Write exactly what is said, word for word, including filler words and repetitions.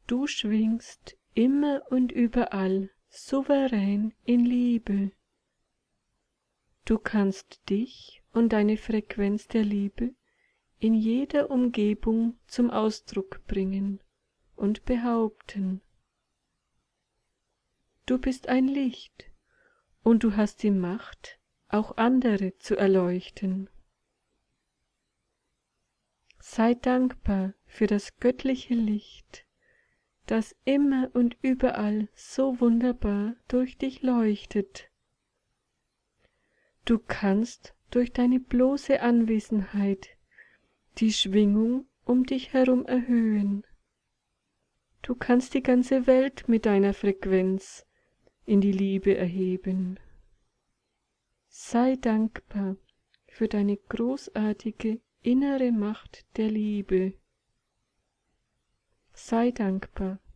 Du schwingst immer und überall souverän in Liebe. Du kannst dich und deine Frequenz der Liebe in jeder Umgebung zum Ausdruck bringen und behaupten. Du bist ein Licht und du hast die Macht, auch andere zu erleuchten. Sei dankbar für das göttliche Licht, das immer und überall so wunderbar durch dich leuchtet. Du kannst durch deine bloße Anwesenheit die Schwingung um dich herum erhöhen. Du kannst die ganze Welt mit deiner Frequenz in die Liebe erheben. Sei dankbar für deine großartige innere Macht der Liebe. Sei dankbar.